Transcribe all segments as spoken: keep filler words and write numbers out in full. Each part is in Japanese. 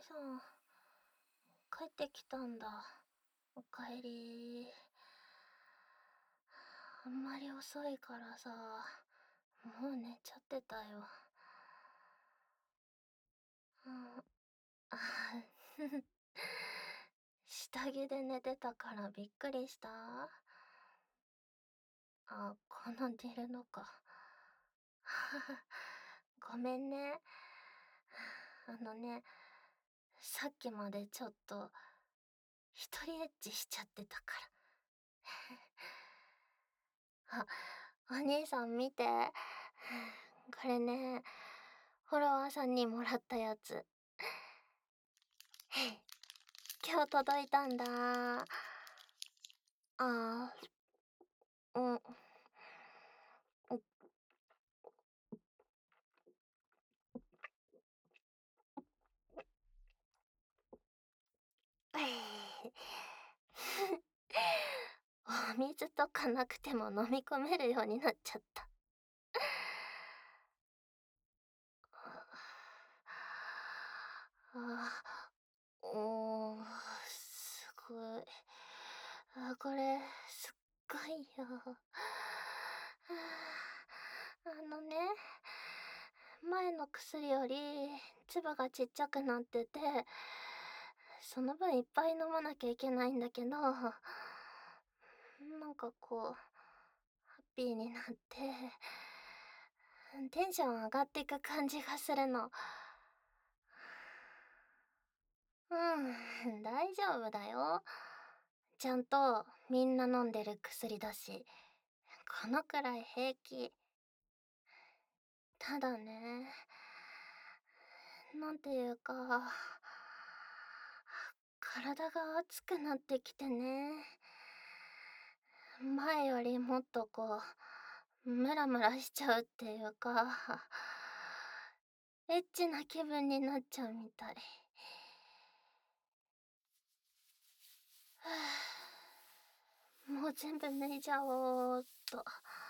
さん、帰ってきたんだ。おかえり。あんまり遅いからさ、もう寝ちゃってたよ。うん、あふふ下着で寝てたからびっくりした。あ、このディルドか。ごめんね。あのね、さっきまでちょっと、一人エッチしちゃってたから。あ、お兄さん見て。これね、フォロワーさんにもらったやつ。今日届いたんだ。あー、うん。お水とかなくても飲み込めるようになっちゃった。あ、おー、すごい。あ、これ、すっごいよ。あのね、前の薬より粒がちっちゃくなってて、その分いっぱい飲まなきゃいけないんだけど、なんかこう、ハッピーになって、テンション上がっていく感じがするの。うん、大丈夫だよ。ちゃんとみんな飲んでる薬だし、このくらい平気。ただね、なんていうか、体が熱くなってきてね。前よりもっとこう、ムラムラしちゃうっていうか、エッチな気分になっちゃうみたい。もう全部脱いじゃおうっと。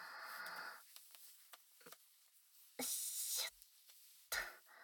しゅっと。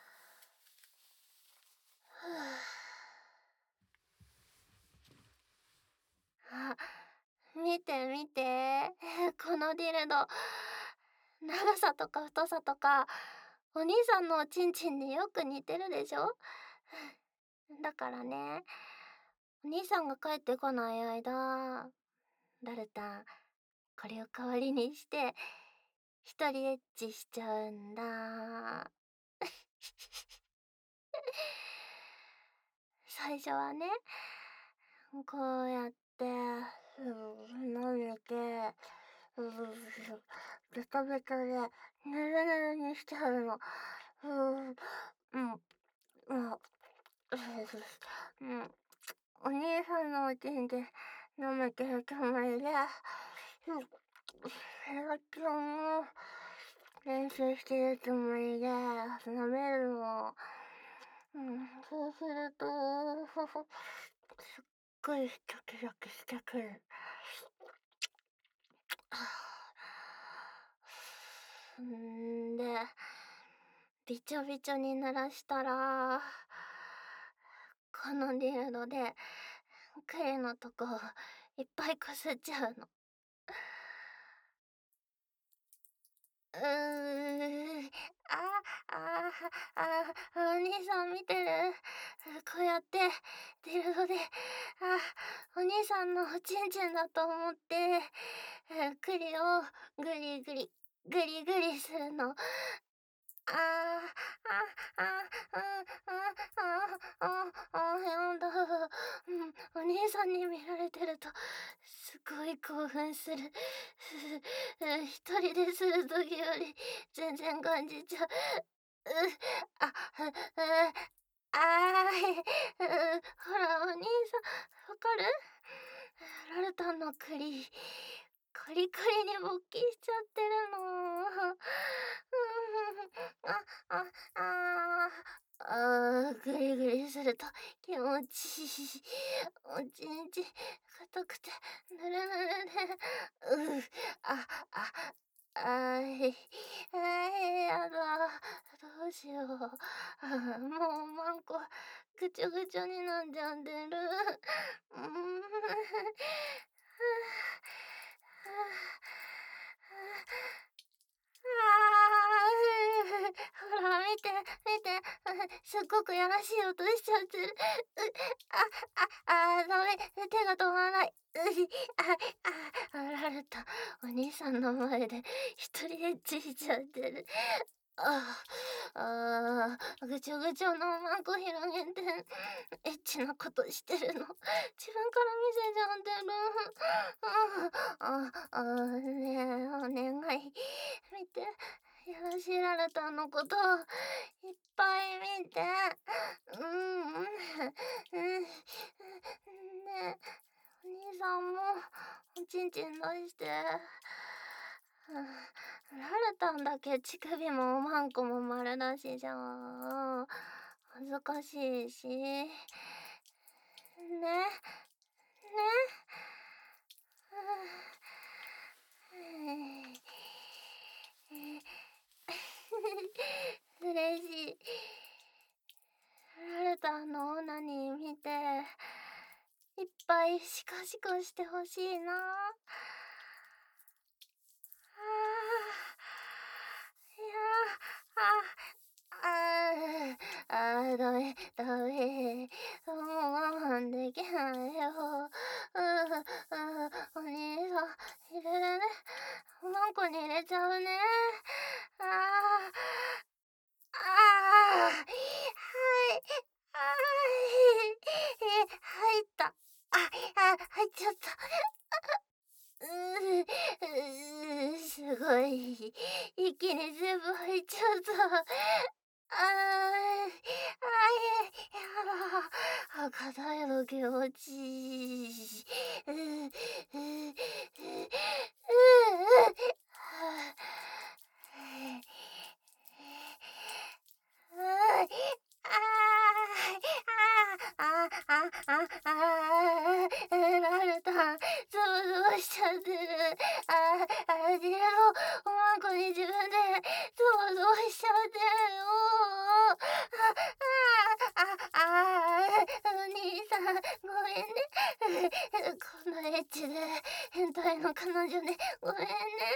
あ、見て見て。このディルド。長さとか太さとか、お兄さんのおちんちんによく似てるでしょ。だからね、お兄さんが帰ってこない間、ダルタン、これを代わりにして、一人エッチしちゃうんだ。最初はね、こうやって、舐めて、ベタベタで、ぬるぬるにしちゃうの。うん、うん、うん、うん。お兄さんのおちんで舐めてるつもりで、うん、さっきも練習してるつもりで舐めるの。うん、そうすると、すっごいドキドキしてくる。んで、びちょびちょに濡らしたら、このディルドで、クリのとこいっぱいこすっちゃうの。うー、あ、あ、あ、お兄さん見てる？こうやって、ディルドで、あ、お兄さんのおちんちんだと思って、クリをグリグリ、グリグリするの。あー、あ、あ、あ、あ、あ、あ、あ、やだ。うん、お兄さんに見られてると、すごい興奮する。一人でするときより全然感じちゃう。う、あ、う、う、あーい、う、ほら、お兄さん、わかる？ラルタンの栗、カリカリに勃起しちゃってるの。あ、あ、ああー、ぐりぐりすると気持ちいい。おちんちん硬くてぬるぬるで、う、あ、あ、あい、あい、やだ。どうしよう。あもうマンコ、 ぐちょぐちょになっちゃってる。うーん。ああ、ほら見て見て、すっごくやらしい音しちゃってる。うあ、あ、あ、ダメ、手が止まらない。うあ、あ、あられた。お兄さんの前で一人エッチしちゃってる。ああ、ああ、ぐちょぐちょのおまんこ広げて、エッチなことしてるの。自分から見せちゃってる。ああ、ああ、ねえ、お願い。見て、やらしられたのこといっぱい見て。うん、うん、うん。ねえ、お兄さんもおちんちん出して。うん、られたんだけ乳首もおまんこも丸出しじゃん。恥ずかしいし。ね。ね。嬉しい。られたのオナニー見て、いっぱいシカシカしてほしいな。ああ、いや、あ、ああ、ああ、ダメ、ダメ。もう我慢できないよ。うう、うお兄さん、入れるね。おまんこに入れちゃうね。ああ、ああ、はい、あい、え、入った。あ、あ、入っちゃった。うう、うすごい。一気に全部入っちゃった。ああ、あい、やだ。あ、硬いの気持ちいい。うう、うう、うう、うう、はあ。ああ、ああ、ああ、ああ、られた。ゾワゾワしちゃってる。ああ、あじれろ、おまんこに自分でゾワゾワしちゃってるよ。ああ、ああ、あお兄さん、ごめんね。こんなエッチで変態の彼女でごめんね。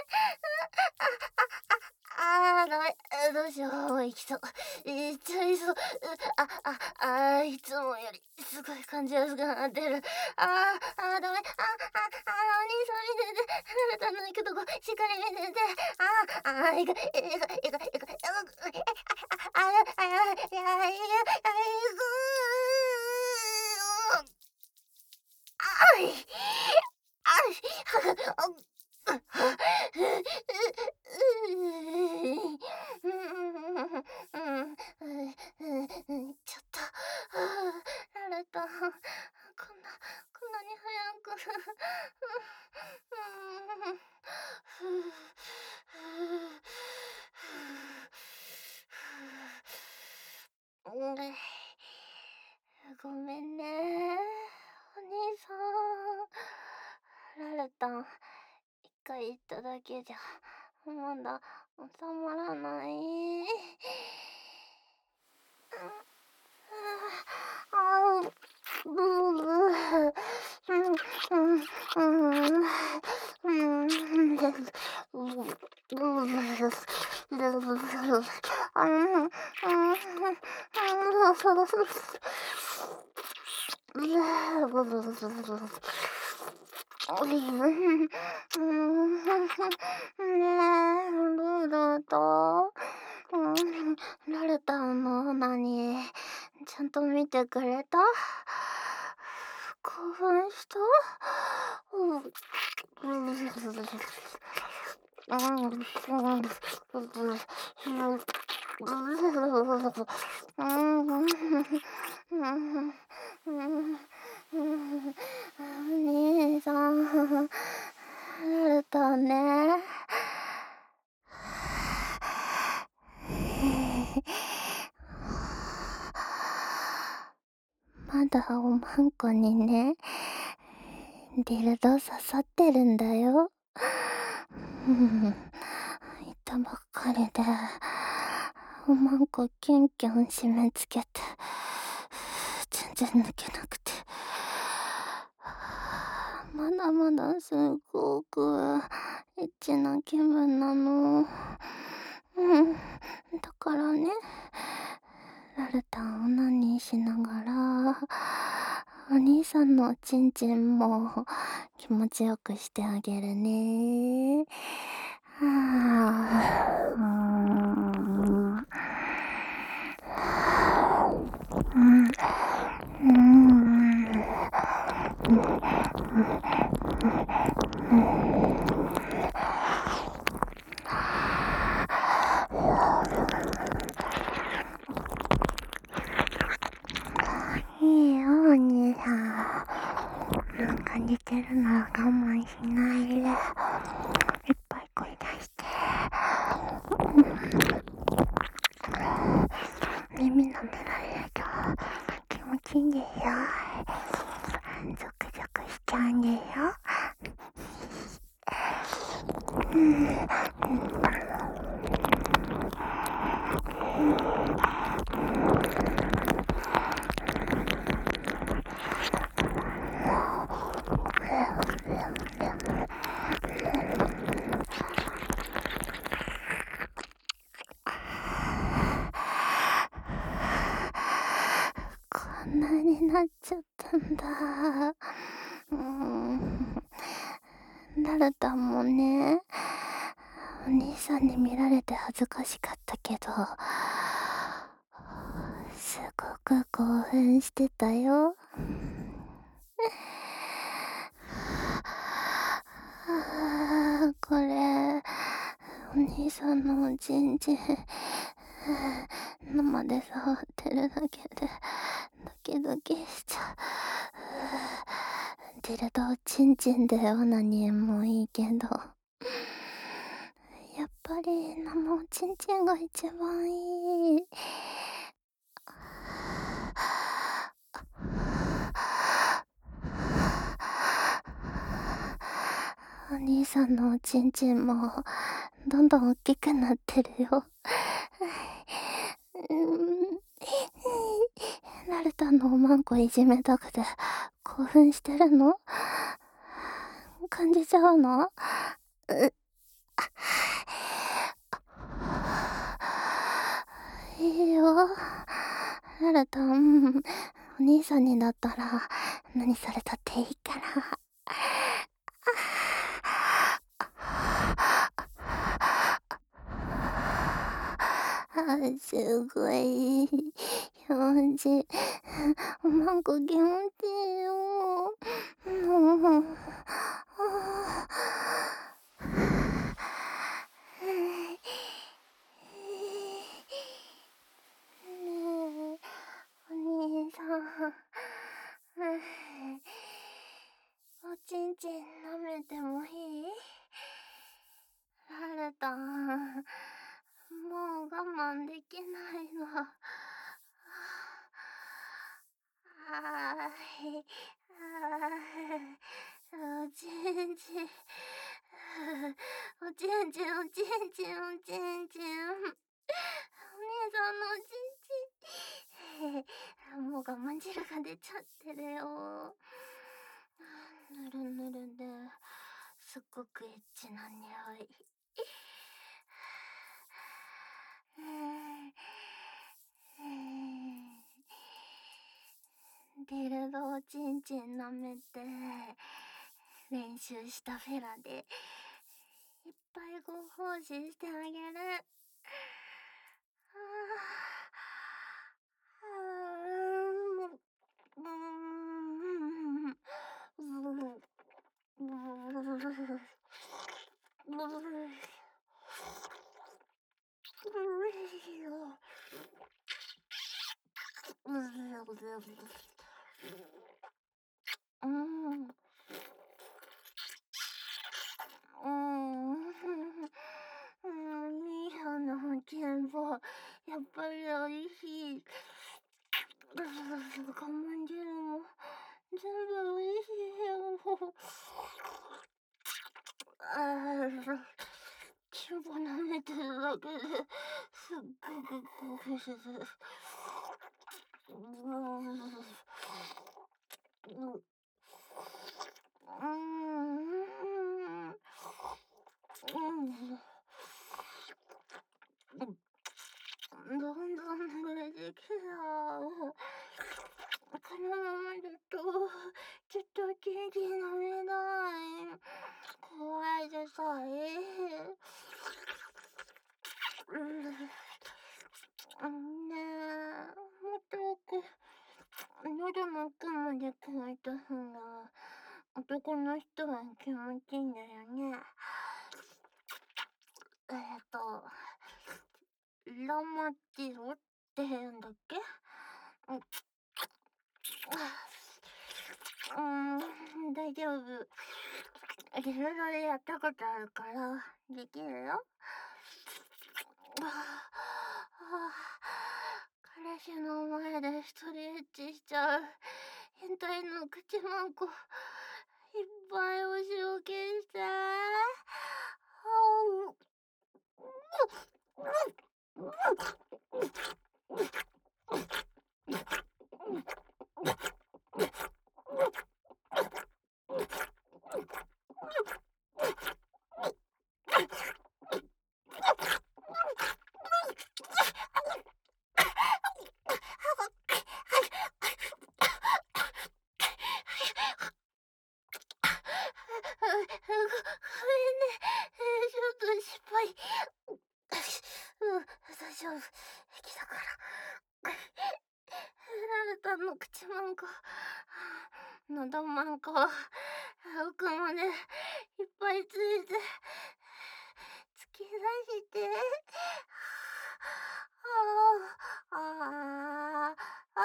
ああ、ダメ。どうしよう、行きそう。行っちゃいそう。うあ、あ、ああ、いつもよりすごい感じやすくなってる。ああ、ああ、ダメ。あ、あ、あ、お兄さん見てて。離れたのにけどこ、しっかり見てて。ああ、ああ、いく、いく、いく、いく、いく、ああ、ああ、ああ、いや、いや、いや、いく。あい。あい。あ、あ、うん、ちょっと、られた。こんな、こんなに早く。うん。ごめんね。お兄さん。られたん。一回言っただけじゃ、まだ収まらない。ああ、ブーブー。うん、うん、うん、うん、ブーブー。あの、うん、そうそうそう。ブーブーブーブーブー。うん、ねえ、どうだった？うん、られたの？何？ちゃんと見てくれた？興奮した？うん。お兄さん、られたね。まだおまんこにね、ディルド刺さってるんだよ。うん、言ったばっかりで、おまんこキュンキュン締め付けて、 然抜けなくて。まだまだすごくエッチな気分なの。うん。だからね、ラルタンオナニーしながら、お兄さんのおちんちんも気持ちよくしてあげるね。はあ、うーん。うん。うーん。いいよ、お兄さん。なんか似てるなら我慢しないで。いっぱい声出して。耳舐められると気持ちいいんでしょ。ゾクゾクしちゃうんでしょ。うん。こんなになっちゃったんだ。うーん。ラルタンもね、お兄さんに見られて恥ずかしかったけど、すごく興奮してたよ。あー、これ、お兄さんのおちんちん、生で触ってるだけで、ドキドキしちゃう。ディルドおちんちんでオナニーもいいけど、やっぱり生おちんちんが一番いい。お兄さんのおちんちんもどんどん大きくなってるよ。うん、ラルタンのおまんこいじめたくて興奮してるの？感じちゃうの？ういいよ。ラルタン、お兄さんになったら何されたっていいから。あ、すごい気持ちいい。おまんこ気持ちいいよ。もう。ねえ、お兄さん。おちんちん舐めてもいい？ラルタン、もう我慢できないの。あーい、あーおちんちん、おちんちん、おちんちん、おちんちん。お姉さんのおちんちん。もう我慢汁が出ちゃってるよ。ぬるぬるで、すっごくエッチな匂い。ディルドをちんちん舐めて練習したフェラでいっぱいご奉仕してあげる。うん。うん。うん、ミーハの健康、やっぱりおいしい。我慢汁も全部おいしいよ。ああ、チンポ舐めてるだけですっごく興奮する。 うーん。ううーん。うん。うん。どんどん増えてきた。このままだと、ちょっと元気飲めない。怖いでさえ。うん。あのね、もっと奥、喉の奥まで乾いた方が、男の人は気持ちいいんだよね。えっと、ラマティロって言うんだっけ？うん。うーん、大丈夫。いろいろやったことあるから、できるよ。ああ、彼氏の前でストレッチしちゃう変態の口まんこ、いっぱいお仕置きして。ごめんね。えー、ちょっと失敗。うん、大丈夫。平気だから。ラルタの口まんこ、喉まんこ、奥までいっぱいついて、突き出して。ああ、ああ、あ、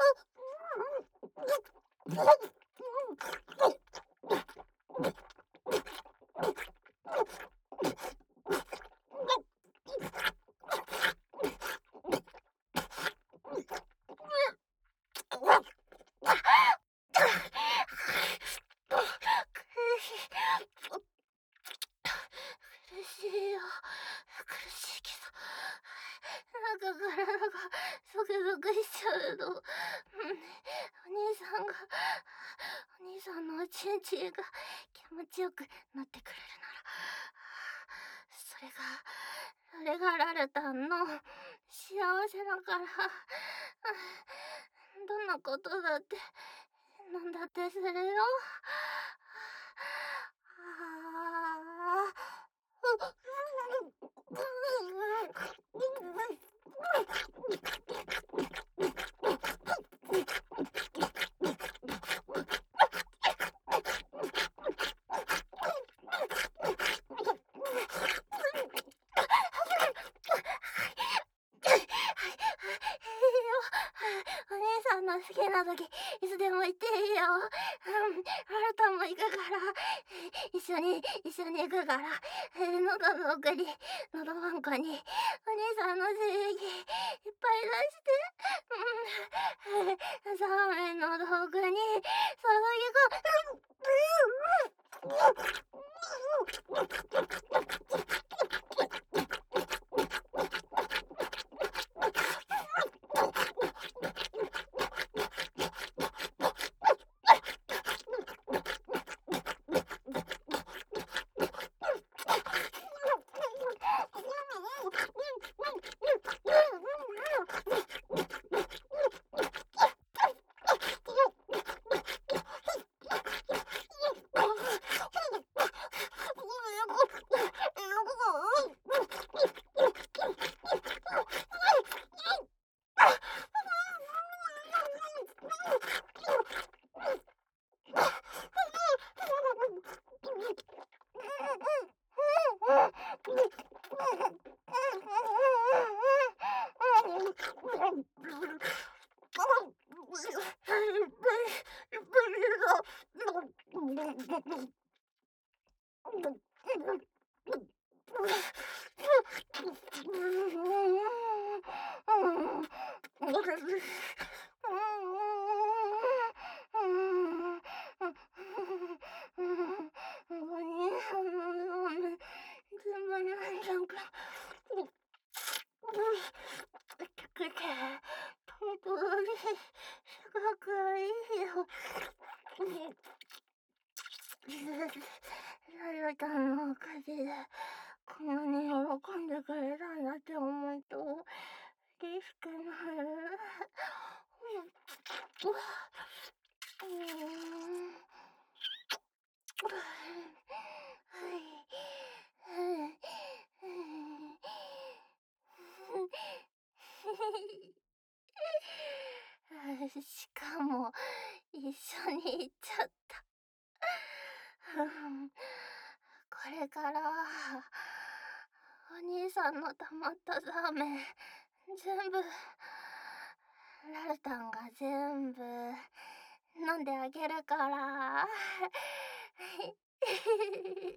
苦しいよ。苦しいけど、なんか体がゾクゾクしちゃうの。うん、お兄さんが、お兄さんのおちんちんが気持ちよくなってくれるなら、それが、それがラルタンの幸せだから、どんなことだって、なんだってするよ。あお兄さんの好きな時、いつでも言っていいよ。うん、ハルタも行くから、一緒に、一緒に行くから、喉の奥に、喉まんこに、お兄さんの精液、いっぱい出して、うん、サーメンの道具に、注ぎ込くいいよ。ラルタンのおかげで、こんなに喜んでくれたんだって思うと、嬉しくなる。うわ。うーん。はい。しかも、一緒に行っちゃった。これから、お兄さんの溜まったラーメン、全部、ラルタンが全部、飲んであげるから。